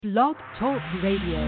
Blog Talk Radio.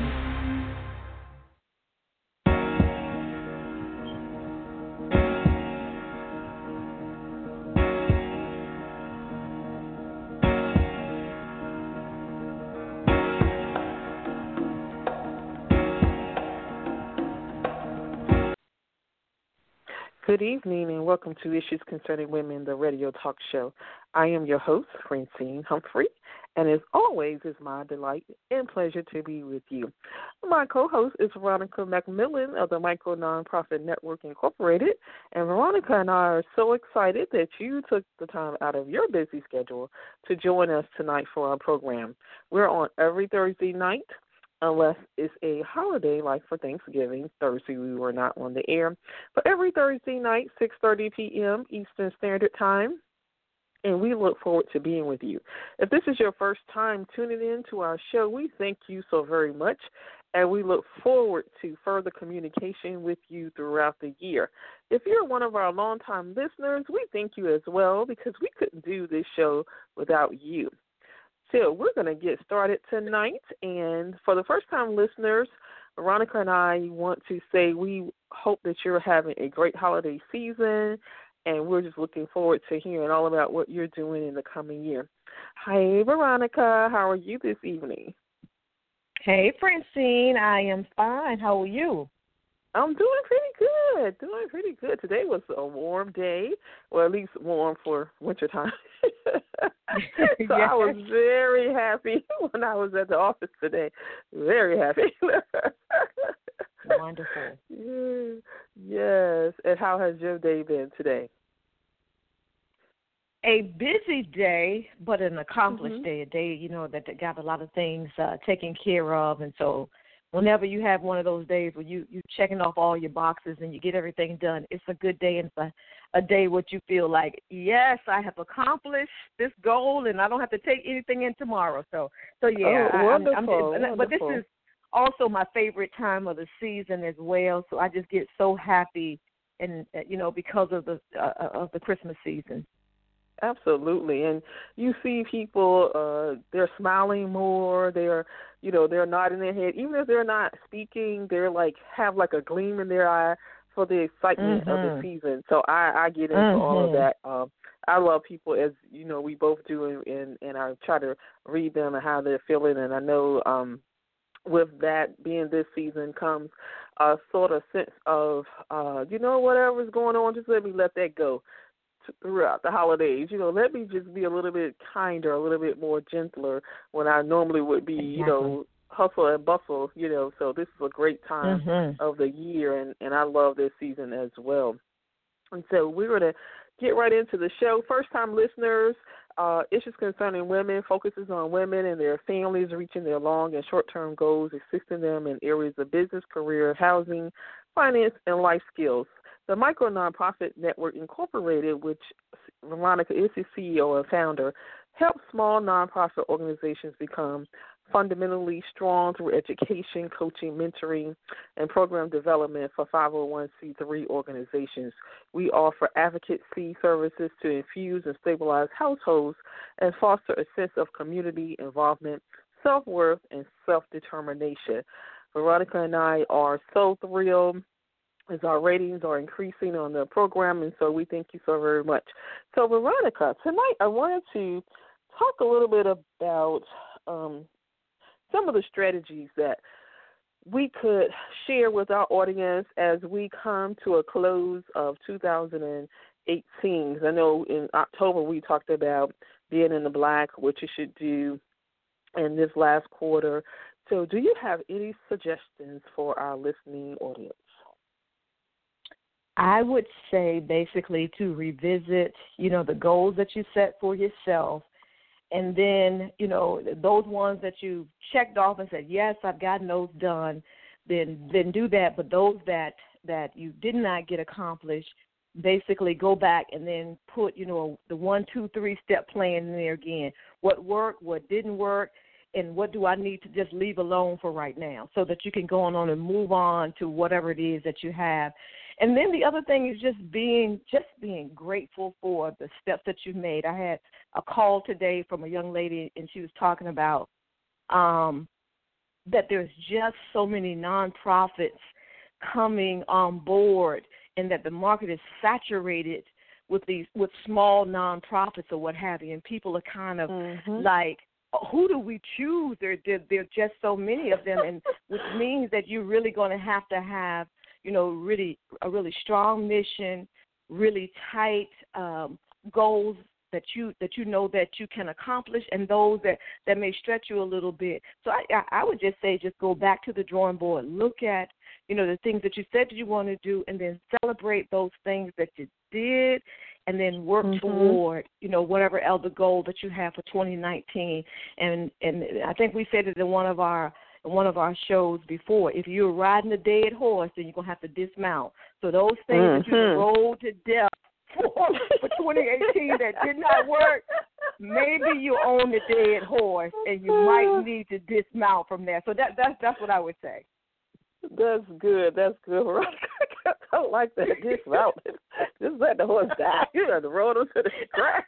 Good evening and welcome to Issues Concerning Women, the radio talk show. I am your host, Francine Humphrey, and as always, it's my delight and pleasure to be with you. My co-host is Veronica McMillan of the Micro Nonprofit Network Incorporated, and Veronica and I are so excited that you took the time out of your busy schedule to join us tonight for our program. We're on every Thursday night, unless it's a holiday like for Thanksgiving. Thursday we were not on the air. But every Thursday night, 6:30 p.m. Eastern Standard Time, and we look forward to being with you. If this is your first time tuning in to our show, we thank you so very much, and we look forward to further communication with you throughout the year. If you're one of our longtime listeners, we thank you as well because we couldn't do this show without you. So we're going to get started tonight, and for the first-time listeners, Veronica and I want to say we hope that you're having a great holiday season, and we're just looking forward to hearing all about what you're doing in the coming year. Hi, Veronica. How are you this evening? Hey, Francine. I am fine. How are you? I'm doing pretty good. Today was a warm day, or at least warm for wintertime. Yes. I was very happy when I was at the office today. Very happy. Wonderful. Yes. And how has your day been today? A busy day, but an accomplished day. A day, that got a lot of things taken care of. And so whenever you have one of those days where you checking off all your boxes and you get everything done, it's a good day, and it's a day what you feel like, yes, I have accomplished this goal, and I don't have to take anything in tomorrow. So yeah. Wonderful. But this is also my favorite time of the season as well. So I just get so happy, and because of the Christmas season. Absolutely, and you see people, they're smiling more, they're nodding their head, even if they're not speaking, they're have a gleam in their eye for the excitement of the season. So I get into all of that. I love people, as we both do, and I try to read them and how they're feeling, and I know with that being this season comes a sort of sense of, whatever's going on, just let me let that go throughout the holidays. Let me just be a little bit kinder, a little bit more gentler when I normally would be, hustle and bustle, So this is a great time of the year, and I love this season as well. And so we're going to get right into the show. First-time listeners, Issues Concerning Women focuses on women and their families reaching their long and short-term goals, assisting them in areas of business, career, housing, finance, and life skills. The Micro Nonprofit Network Incorporated, which Veronica is the CEO and founder, helps small nonprofit organizations become fundamentally strong through education, coaching, mentoring, and program development for 501c3 organizations. We offer advocacy services to infuse and stabilize households and foster a sense of community involvement, self-worth, and self-determination. Veronica and I are so thrilled as our ratings are increasing on the program, and so we thank you so very much. So, Veronica, tonight I wanted to talk a little bit about some of the strategies that we could share with our audience as we come to a close of 2018. I know in October we talked about being in the black, what you should do in this last quarter. So do you have any suggestions for our listening audience? I would say basically to revisit, the goals that you set for yourself, and then, those ones that you checked off and said, yes, I've gotten those done, then do that. But those that you did not get accomplished, basically go back and then put, the 1, 2, 3 step plan in there again. What worked, what didn't work, and what do I need to just leave alone for right now, so that you can go on and move on to whatever it is that you have. And then the other thing is just being grateful for the steps that you've made. I had a call today from a young lady, and she was talking about that there's just so many nonprofits coming on board, and that the market is saturated with small nonprofits or what have you, and people are kind of like, who do we choose? There are just so many of them, and which means that you're really going to have, really a really strong mission, really tight goals that you know that you can accomplish, and those that may stretch you a little bit. So I would just say, just go back to the drawing board, look at the things that you said that you want to do, and then celebrate those things that you did, and then work toward whatever other goal that you have for 2019. And I think we said it in one of our shows before. If you're riding a dead horse, then you're gonna have to dismount. So those things that you rode to death for 2018 that did not work, maybe you own the dead horse and you might need to dismount from there. So that's what I would say. That's good. I like that. Dismount. Just let the horse die. You know, the road to the ground.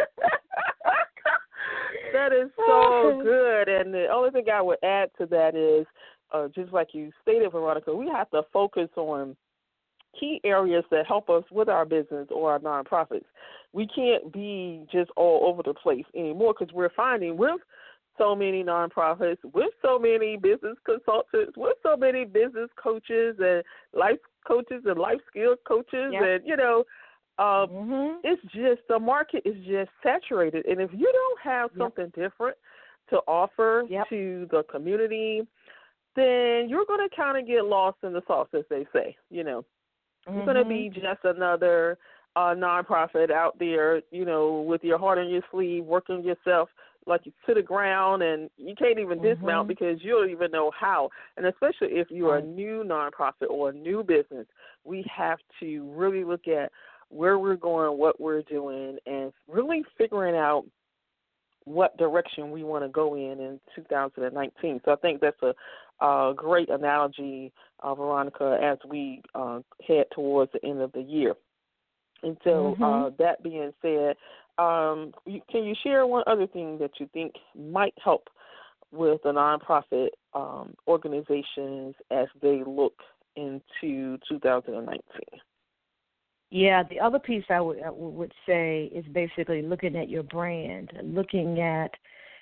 That is so good. And the only thing I would add to that is, just like you stated, Veronica, we have to focus on key areas that help us with our business or our nonprofits. We can't be just all over the place anymore, because we're finding with so many nonprofits, with so many business consultants, with so many business coaches and life coaches and life skills coaches, and it's just, the market is just saturated. And if you don't have something different to offer to the community, then you're going to kind of get lost in the sauce, as they say. You're going to be just another nonprofit out there, with your heart on your sleeve, working yourself like to the ground, and you can't even dismount because you don't even know how. And especially if you're a new nonprofit or a new business, we have to really look at where we're going, what we're doing, and really figuring out what direction we want to go in 2019. So I think that's a great analogy, Veronica, as we head towards the end of the year. And so that being said, can you share one other thing that you think might help with the nonprofit organizations as they look into 2019? Yeah, the other piece I would say is basically looking at your brand, looking at,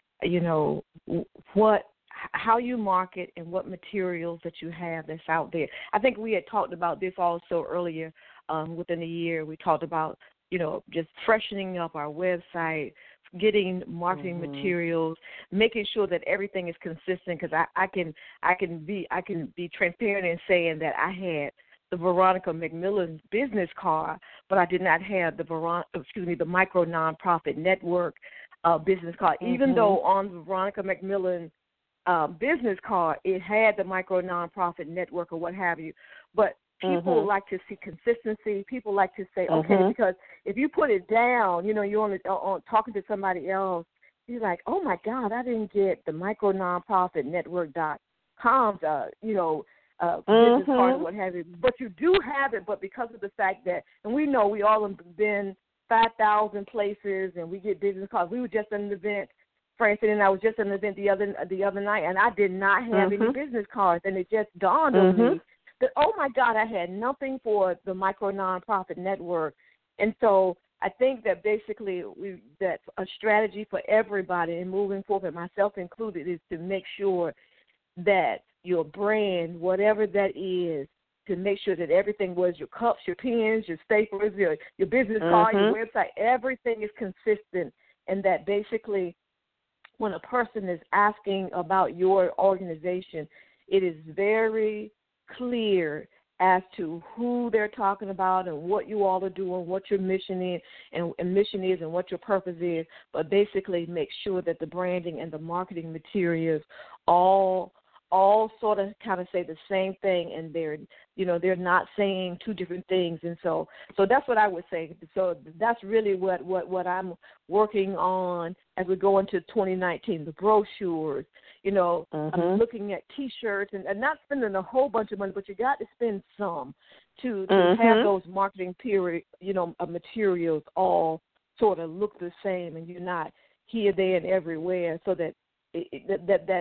how you market and what materials that you have that's out there. I think we had talked about this also earlier within the year. We talked about, just freshening up our website, getting marketing materials, making sure that everything is consistent. Because I can be transparent in saying that I had the Veronica McMillan business card, but I did not have the Micro Nonprofit Network business card. Even though on the Veronica McMillan business card it had the Micro Nonprofit Network or what have you, but people like to see consistency. People like to say, okay, because if you put it down, you're on talking to somebody else, you're like, oh my God, I didn't get the Micro Nonprofit Network.com's, business card or what have you. But you do have it, but because of the fact that, and we know we all have been 5,000 places and we get business cards. We were just at an event, Francine and I was just at an event the other night, and I did not have any business cards, and it just dawned on me that, oh my God, I had nothing for the Micro Nonprofit Network. And so I think that basically that's a strategy for everybody, and moving forward, myself included, is to make sure that your brand, whatever that is, to make sure that everything was your cups, your pens, your staplers, your business card, your website, everything is consistent, and that basically when a person is asking about your organization, it is very clear as to who they're talking about and what you all are doing, what your mission is, and what your purpose is. But basically, make sure that the branding and the marketing materials all sort of kind of say the same thing, and they're not saying two different things. And so that's what I would say. So that's really what I'm working on as we go into 2019. The brochures. I'm looking at T-shirts and not spending a whole bunch of money, but you got to spend some to have those marketing materials all sort of look the same, and you're not here, there, and everywhere, so that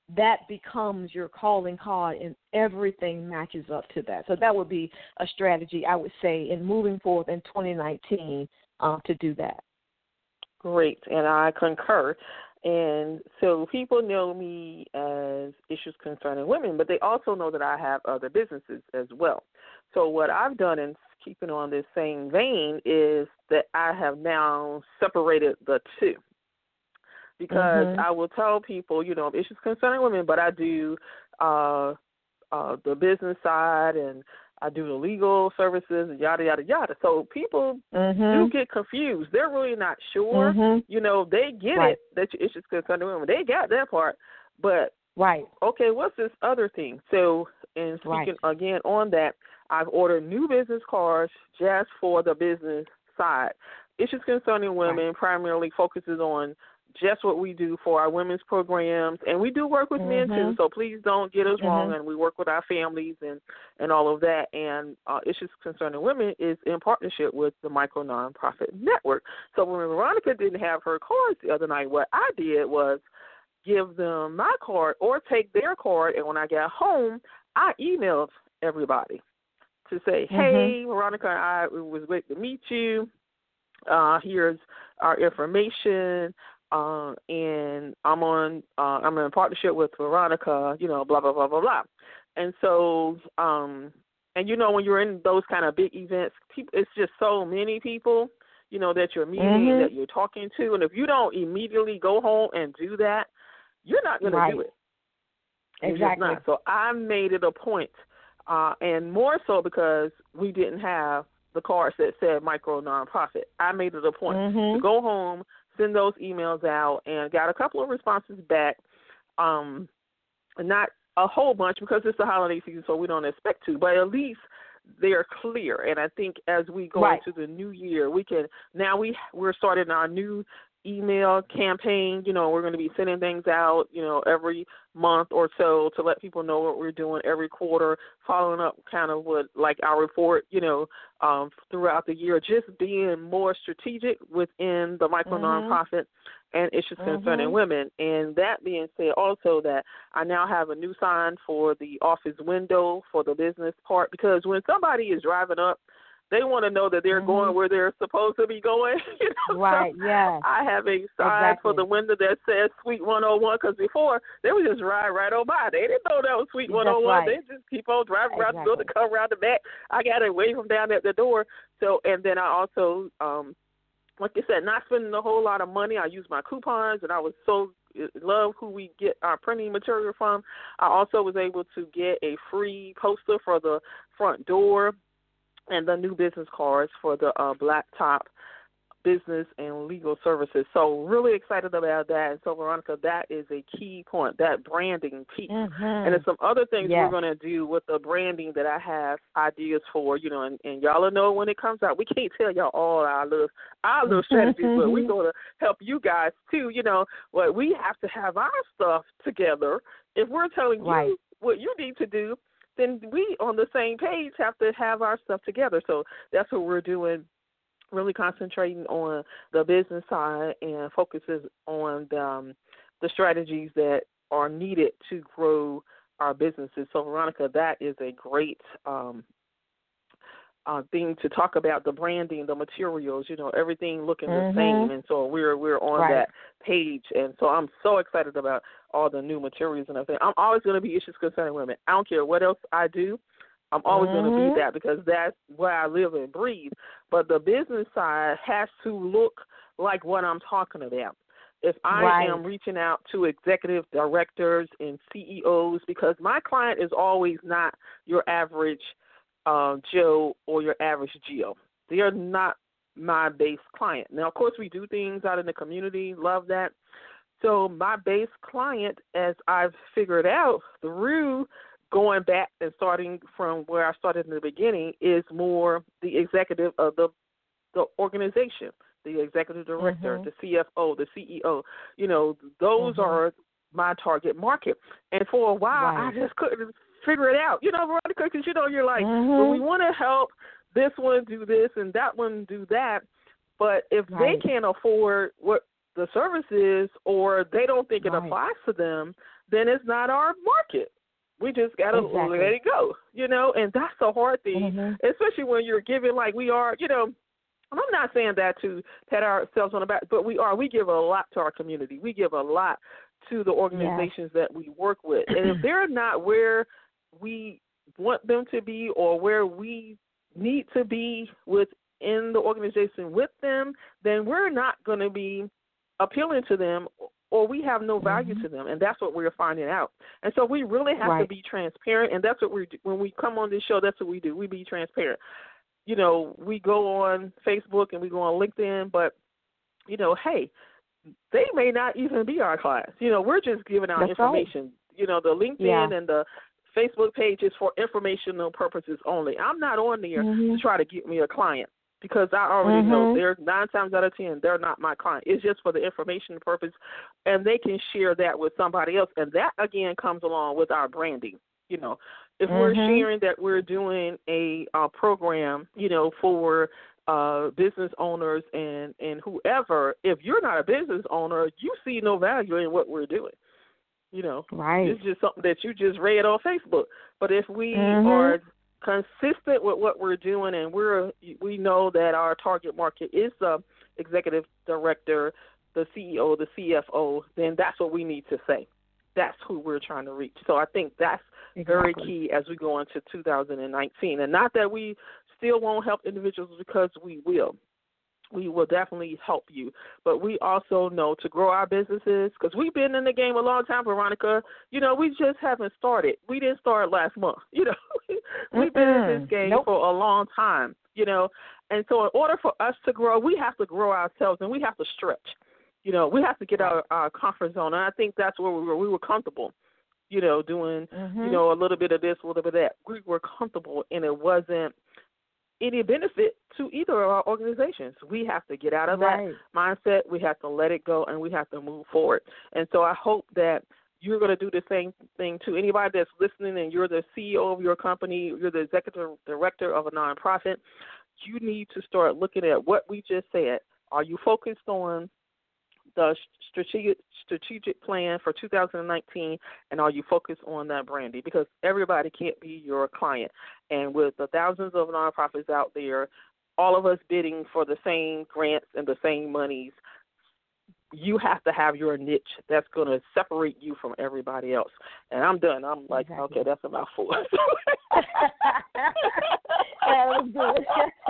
that becomes your calling card, and everything matches up to that. So that would be a strategy, I would say, in moving forward in 2019 to do that. Great, and I concur. And so people know me as Issues Concerning Women, but they also know that I have other businesses as well. So what I've done in keeping on this same vein is that I have now separated the two. Because I will tell people, Issues Concerning Women, but I do the business side and I do the legal services and yada, yada, yada. So people do get confused. They're really not sure. They get it that your Issues Concerning Women. They got that part. But, okay, what's this other thing? So, in speaking again on that, I've ordered new business cards just for the business side. Issues Concerning Women primarily focuses on just what we do for our women's programs, and we do work with men too, so please don't get us wrong, and we work with our families and all of that, and Issues Concerning Women is in partnership with the Micro Nonprofit Network. So when Veronica didn't have her cards the other night, what I did was give them my card or take their card, and when I got home, I emailed everybody to say, hey, Veronica, it was great to meet you. Here's our information. And I'm in partnership with Veronica, blah, blah, blah, blah, blah. And so, and when you're in those kind of big events, it's just so many people, that you're meeting and that you're talking to. And if you don't immediately go home and do that, you're not going to do it. Exactly. Not. So I made it a point, and more so because we didn't have the cards that said Micro Nonprofit. I made it a point to go home, send those emails out, and got a couple of responses back. Not a whole bunch because it's the holiday season, so we don't expect to, but at least they're clear. And I think as we go into the new year, we can now we're starting our new email campaign. We're going to be sending things out, every month or so to let people know what we're doing every quarter, following up kind of with like our report, throughout the year, just being more strategic within the micro nonprofit and Issues Concerning Women. And that being said, also that I now have a new sign for the office window for the business part, because when somebody is driving up, they want to know that they're going where they're supposed to be going. Right, so I have a sign for the window that says Suite 101, because before they would just ride right on by. They didn't know that was Suite 101. They just keep on driving around the building, come around the back. I got to wave them down at the door. So, and then I also, like I said, not spending a whole lot of money. I use my coupons, and I was so love who we get our printing material from. I also was able to get a free poster for the front door and the new business cards for the Blacktop business and legal services. So really excited about that. And so, Veronica, that is a key point, that branding piece. And there's some other things we're going to do with the branding that I have ideas for, and y'all will know when it comes out. We can't tell y'all all our little strategies, but we're going to help you guys too. But we have to have our stuff together. If we're telling you what you need to do, then we, on the same page, have to have our stuff together. So that's what we're doing, really concentrating on the business side and focuses on the strategies that are needed to grow our businesses. So, Veronica, that is a great thing to talk about, the branding, the materials, everything looking the same. And so we're on that page. And so I'm so excited about all the new materials and everything. I'm always going to be Issues Concerning Women. I don't care what else I do. I'm always going to be that, because that's where I live and breathe. But the business side has to look like what I'm talking about. If I am reaching out to executive directors and CEOs, because my client is always not your average Joe or your average Geo. They are not my base client. Now, of course, we do things out in the community, love that. So my base client, as I've figured out through going back and starting from where I started in the beginning, is more the executive of the organization, the executive director, the CFO, the CEO. Those are my target market. And for a while, I just couldn't figure it out. Veronica, because, you're like, well, we want to help this one do this and that one do that. But if they can't afford what the service is, or they don't think it applies to them, then it's not our market. We just got to let it go, and that's the hard thing, especially when you're giving like we are, and I'm not saying that to pat ourselves on the back, but we are. We give a lot to our community. We give a lot to the organizations that we work with. And if they're not where we want them to be or where we need to be within the organization with them, then we're not going to be appealing to them, or we have no value to them, and that's what we're finding out. And so we really have to be transparent, and that's what we do. When we come on this show, that's what we do. We be transparent. We go on Facebook and we go on LinkedIn, but, hey, they may not even be our clients. We're just giving out information. The LinkedIn and the Facebook page is for informational purposes only. I'm not on there to try to get me a client, because I already know they're 9 times out of 10, they're not my client. It's just for the information purpose, and they can share that with somebody else. And that, again, comes along with our branding. If we're sharing that we're doing a program, for business owners and whoever, if you're not a business owner, you see no value in what we're doing. It's just something that you just read on Facebook. But if we are consistent with what we're doing, and we know that our target market is the executive director, the CEO, the CFO, then that's what we need to say. That's who we're trying to reach. So I think that's very key as we go into 2019. And not that we still won't help individuals, because we will. We will definitely help you. But we also know to grow our businesses, because we've been in the game a long time, Veronica. We just haven't started. We didn't start last month. We've been in this game for a long time, And so in order for us to grow, we have to grow ourselves, and we have to stretch. We have to get out of our comfort zone. And I think that's where we were comfortable, doing, a little bit of this, a little bit of that. We were comfortable, and it wasn't any benefit to either of our organizations. We have to get out of that mindset. We have to let it go, and we have to move forward. And so I hope that you're going to do the same thing to anybody that's listening, and you're the CEO of your company, you're the executive director of a nonprofit. You need to start looking at what we just said. Are you focused on the strategic plan for 2019, and are you focused on that branding? Because everybody can't be your client. And with the thousands of nonprofits out there, all of us bidding for the same grants and the same monies, you have to have your niche that's going to separate you from everybody else. And I'm done. I'm like, okay, that's a mouthful. That was good.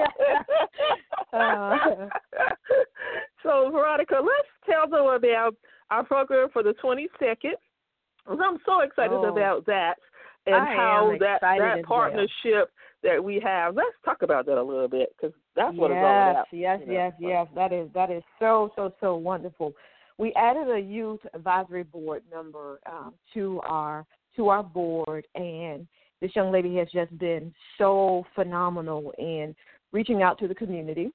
So, Veronica, let's tell them about our program for the 22nd. I'm so excited about that, and how that partnership that we have. Let's talk about that a little bit, because that's what it's all about. Yes. That is so wonderful. We added a youth advisory board member to our board, and this young lady has just been so phenomenal in reaching out to the community.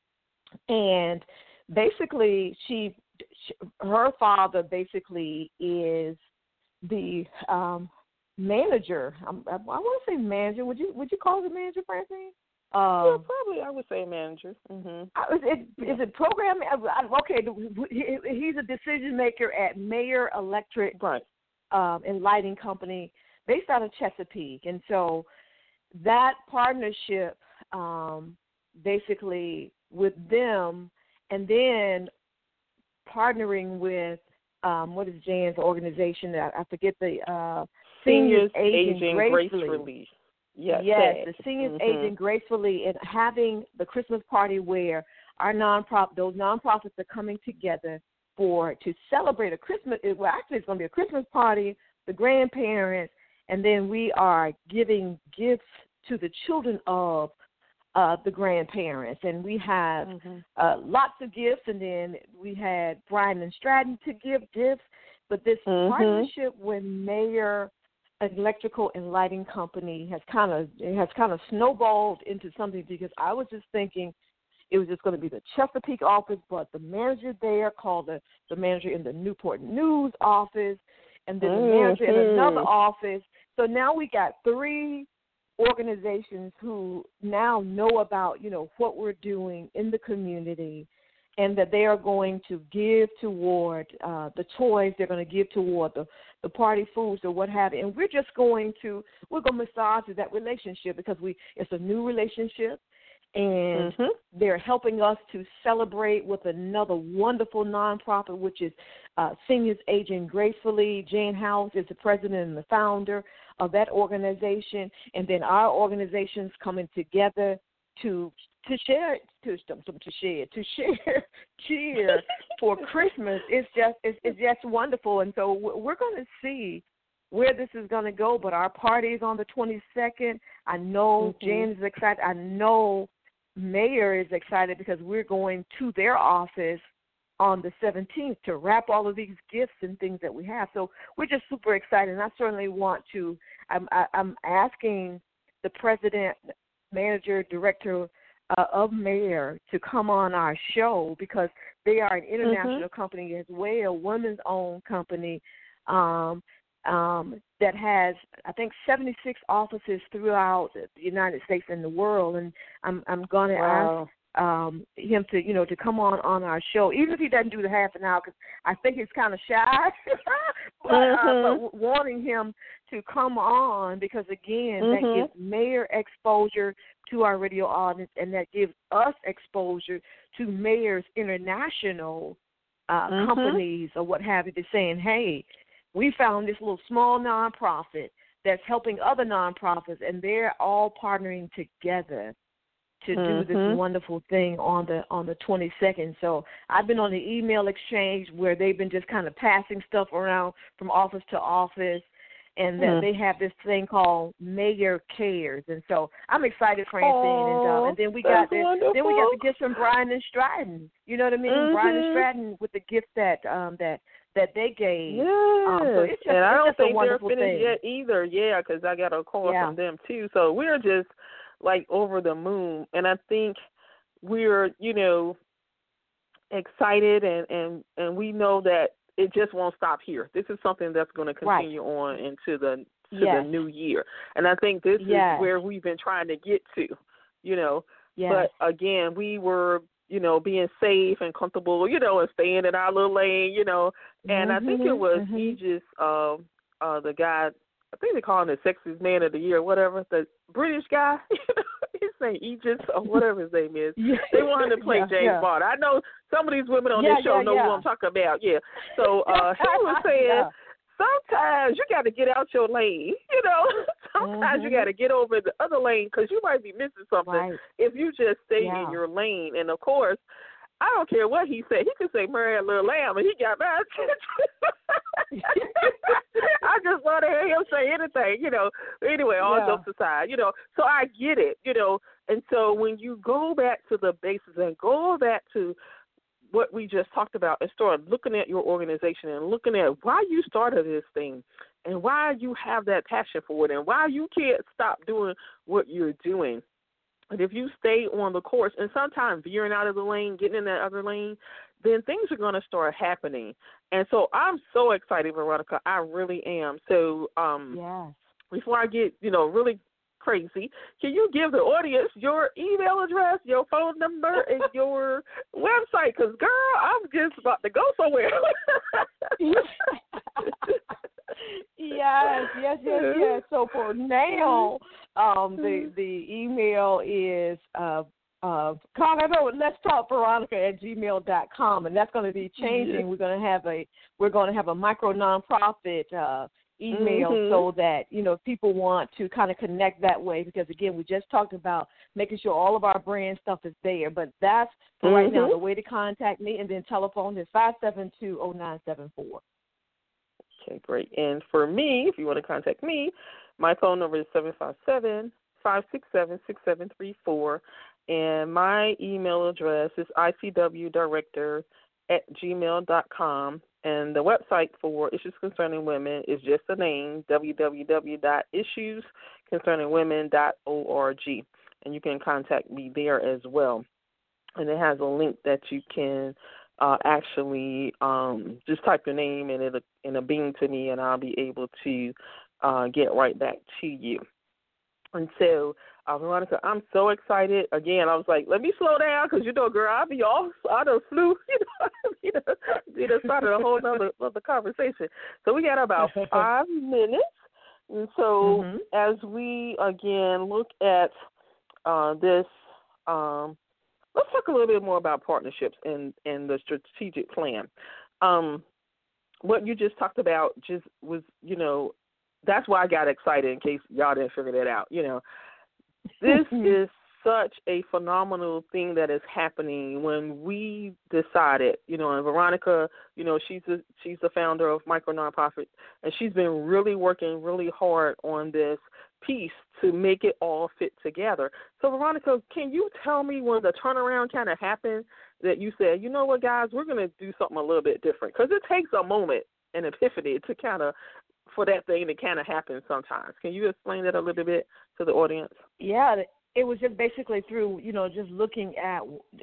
And basically, her father basically is the manager. I want to say manager. Would you call it a manager, Francine? Yeah, probably. I would say manager. Is it program? Okay, he's a decision maker at Mayer Electric and Lighting Company, based out of Chesapeake. And so that partnership, basically with them, and then partnering with what is Jan's organization? I forget the Seniors Aging Gracefully. Yes, the Seniors Aging Gracefully, and having the Christmas party where our those nonprofits are coming together to celebrate a Christmas. Well, actually, it's going to be a Christmas party, the grandparents, and then we are giving gifts to the children of the grandparents. And we have lots of gifts, and then we had Brian and Stratton to give gifts. But this partnership with Mayer Electrical and Lighting Company has kind of snowballed into something, because I was just thinking it was just going to be the Chesapeake office, but the manager there called the manager in the Newport News office, and then the manager in another office. So now we got 3 organizations who now know about, what we're doing in the community, and that they are going to give toward the toys. They're going to give toward the party foods or what have you. And we're going to massage that relationship because it's a new relationship. And they're helping us to celebrate with another wonderful nonprofit, which is Seniors Aging Gracefully. Jane House is the president and the founder of that organization. And then our organization's coming together to share cheer for Christmas. It's just wonderful. And so we're going to see where this is going to go. But our party is on the 22nd. I know Jen is excited. I know Mayor is excited because we're going to their office on the 17th to wrap all of these gifts and things that we have. So we're just super excited. And I certainly want to. I'm asking the president, manager, director of Mayor to come on our show because they are an international company as well, women's-owned company that has, I think, 76 offices throughout the United States and the world. And I'm going to ask him to come on our show, even if he doesn't do the half an hour, because I think he's kind of shy. but wanting him to come on because, again, that gives Mayor exposure to our radio audience, and that gives us exposure to Mayor's international companies or what have you, to saying, hey, we found this little small nonprofit that's helping other nonprofits, and they're all partnering together to do this wonderful thing on the 22nd. So I've been on the email exchange where they've been just kind of passing stuff around from office to office, and that they have this thing called Mayor Cares. And so I'm excited, Francine, and then we got the gifts from Brian and Stratton. You know what I mean? Brian and Stratton with the gift that they gave. Yeah. So it's just, and I don't think they're finished thing. Yet either. Yeah, because I got a call from them too. So we're just like over the moon, and I think we're excited, and we know that it just won't stop here. This is something that's going to continue on into the new year, and I think this is where we've been trying to get to. But again, we were being safe and comfortable, and staying in our little lane, and I think it was Aegis, the guy, I think they call him the sexiest man of the year, whatever, the British guy, his name Aegis or whatever his name is. They want him to play James Bond. I know some of these women on this show know who I'm talking about. Yeah. So he was saying, sometimes you got to get out your lane, Sometimes you got to get over the other lane because you might be missing something if you just stay in your lane. And, of course, I don't care what he said. He could say Mary Little Lamb, and he got my attention. I just want to hear him say anything, Anyway, all jokes aside, So I get it, And so when you go back to the basis and go back to what we just talked about and start looking at your organization and looking at why you started this thing and why you have that passion for it and why you can't stop doing what you're doing. And if you stay on the course and sometimes veering out of the lane, getting in that other lane, then things are going to start happening. And so I'm so excited, Veronica. I really am. So before I get, really crazy, can you give the audience your email address, your phone number, and your website? Because, girl, I'm just about to go somewhere. Yes. So for now, the email is let's talk Veronica@gmail.com, and that's going to be changing. We're going to have a micro nonprofit email so that if people want to kind of connect that way, because again, we just talked about making sure all of our brand stuff is there. But that's for right now the way to contact me, and then telephone is 572-0974. Okay, great. And for me, if you want to contact me, my phone number is 757-567-6734, and my email address is icwdirector@gmail.com, and the website for Issues Concerning Women is just the name, www.issuesconcerningwomen.org, and you can contact me there as well. And it has a link that you can actually just type your name and it'll bing to me, and I'll be able to get right back to you. And so Veronica, I'm so excited. Again, I was like, let me slow down because, girl, I'll be off. I done flew, started a whole other conversation. So we got about 5 minutes. And so as we, again, look at this, let's talk a little bit more about partnerships and the strategic plan. What you just talked about just was, that's why I got excited in case y'all didn't figure that out. This is such a phenomenal thing that is happening when we decided, and Veronica, she's the founder of Micro Nonprofit, and she's been really working really hard on this piece to make it all fit together. So, Veronica, can you tell me when the turnaround kind of happened that you said, you know what, guys, we're going to do something a little bit different? Because it takes a moment, an epiphany, to kind of, for that thing to kind of happen sometimes. Can you explain that a little bit to the audience? Yeah, it was just basically through, just looking at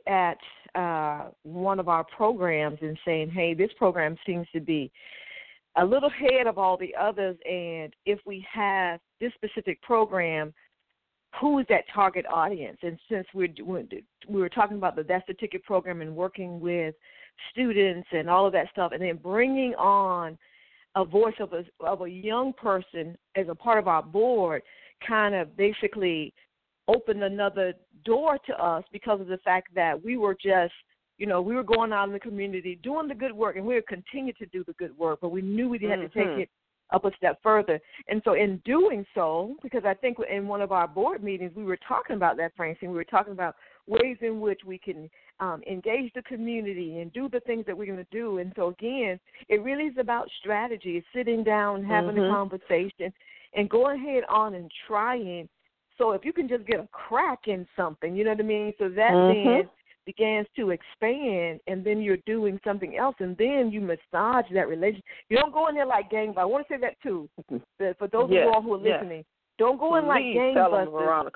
one of our programs and saying, hey, this program seems to be a little ahead of all the others, and if we have this specific program, who is that target audience? And since we were talking about That's the Ticket program and working with students and all of that stuff, and then bringing on a voice of a young person as a part of our board kind of basically opened another door to us because of the fact that we were just, we were going out in the community doing the good work, and we would continue to do the good work, but we knew we had to take it up a step further. And so in doing so, because I think in one of our board meetings we were talking about that, Francine, we were talking about ways in which we can engage the community and do the things that we're going to do. And so, again, it really is about strategy. It's sitting down, having a conversation, and going ahead on and trying. So if you can just get a crack in something, you know what I mean? So that then begins to expand, and then you're doing something else, and then you massage that relationship. You don't go in there like gangbusters. I want to say that, too, for those of you all who are listening. Don't go in like gangbusters.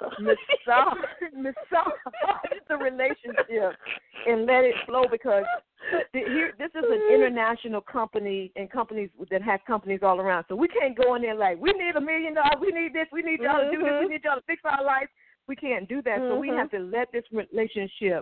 Massage the relationship and let it flow, because this is an international company, and companies that have companies all around. So we can't go in there like, we need $1 million, we need this, we need y'all to do this, we need y'all to fix our life. We can't do that. So we have to let this relationship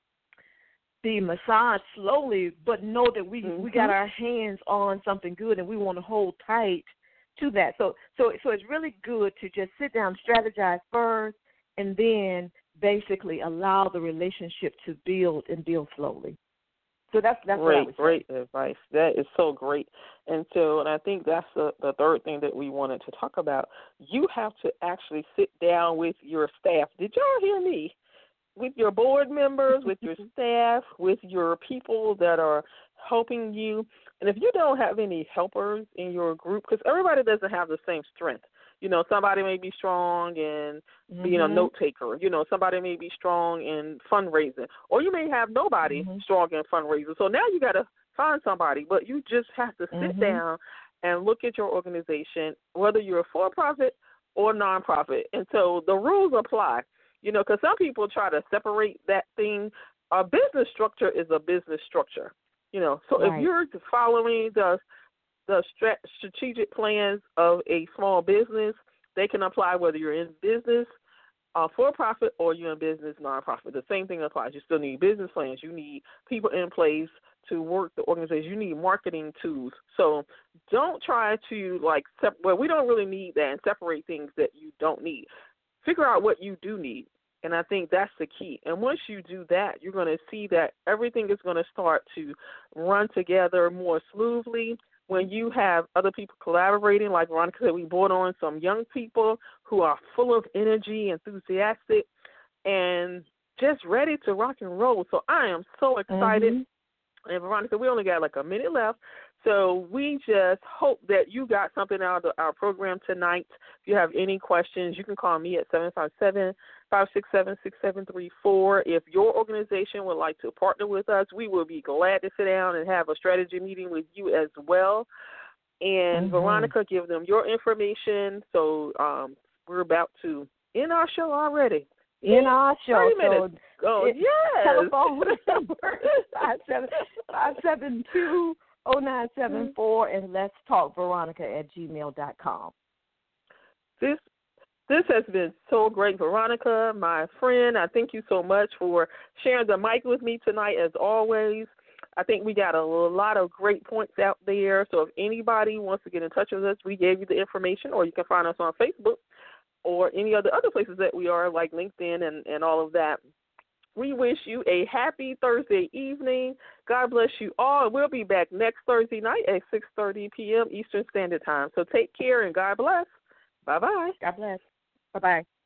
be massaged slowly, but know that we got our hands on something good, and we want to hold tight to that. So it's really good to just sit down, strategize first, and then basically allow the relationship to build and build slowly. So that's great advice. That is so great. And I think that's the third thing that we wanted to talk about. You have to actually sit down with your staff. Did y'all hear me? With your board members, with your staff, with your people that are helping you. And if you don't have any helpers in your group, because everybody doesn't have the same strength. Somebody may be strong in being a note taker. Somebody may be strong in fundraising. Or you may have nobody strong in fundraising. So now you got to find somebody. But you just have to sit down and look at your organization, whether you're a for-profit or nonprofit. And so the rules apply. Because some people try to separate that thing. A business structure is a business structure. So if you're following the strategic plans of a small business, they can apply whether you're in business, for-profit, or you're in business, nonprofit. The same thing applies. You still need business plans. You need people in place to work the organization. You need marketing tools. So don't try to we don't really need that and separate things that you don't need. Figure out what you do need, and I think that's the key. And once you do that, you're going to see that everything is going to start to run together more smoothly when you have other people collaborating. Like Veronica said, we brought on some young people who are full of energy, enthusiastic, and just ready to rock and roll. So I am so excited. And Veronica, we only got like a minute left. So we just hope that you got something out of our program tonight. If you have any questions, you can call me at 757-567-6734. If your organization would like to partner with us, we will be glad to sit down and have a strategy meeting with you as well. And Veronica, give them your information. So we're about to end our show already. In our show. 30 minutes. Yes. Telephone number 572-0974, and let's talk Veronica at gmail.com. This This has been so great. Veronica, my friend, I thank you so much for sharing the mic with me tonight, as always. I think we got a lot of great points out there. So if anybody wants to get in touch with us, we gave you the information, or you can find us on Facebook or any of the other places that we are, like LinkedIn and all of that. We wish you a happy Thursday evening. God bless you all. We'll be back next Thursday night at 6:30 p.m. Eastern Standard Time. So take care and God bless. Bye-bye. God bless. Bye-bye.